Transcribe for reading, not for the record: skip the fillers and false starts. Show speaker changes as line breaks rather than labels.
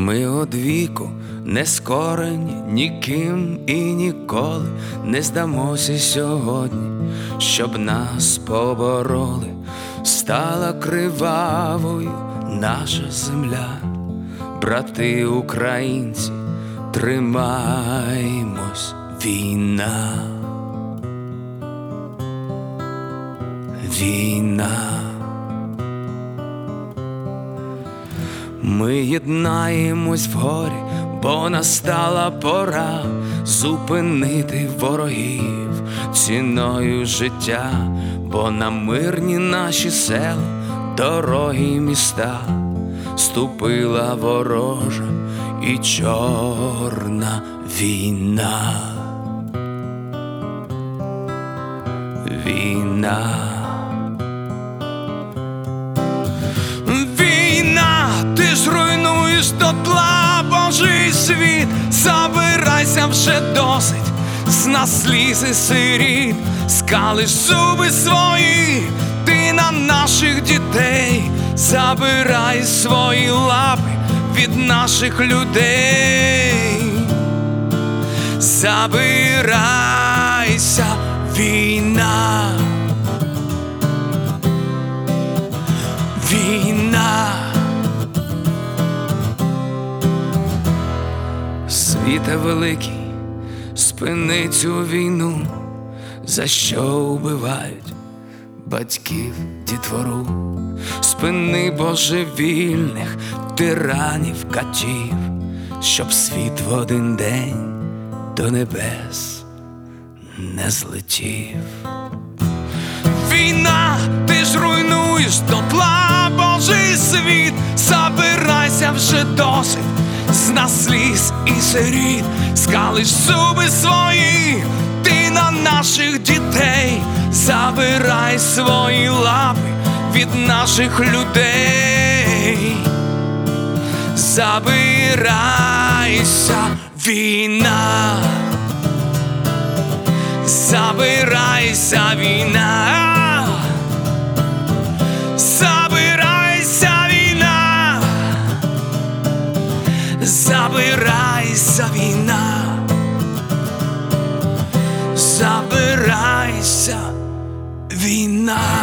Ми одвіку не скорені ніким і ніколи не здамося сьогодні, щоб нас побороли. Стала кривавою наша земля, брати українці, тримаймось, війна, війна. Ми єднаємось в горі, бо настала пора зупинити ворогів ціною життя, бо на мирні наші села, дороги й міста ступила ворожа і чорна війна. Війна. Руйнуєш дотла Божий світ, забирайся вже досить, з нас слізи сиріт, скалиш зуби свої, ти на наших дітей, забирай свої лапи від наших людей, забирайся, війна, війна. Світе великий, спини цю війну, за що вбивають батьків, дітвору. Спини божевільних тиранів, катів, щоб світ в один день до небес не злетів. Війна, ти ж руйнуєш дотла Божий світ, забирайся вже досить, з нас сліз і сиріт, скалиш зуби свої, ти на наших дітей, забирай свої лапи від наших людей, забирайся, війна, забирайся, війна, забирайся, війна, забирайся, війна, забирайся, війна.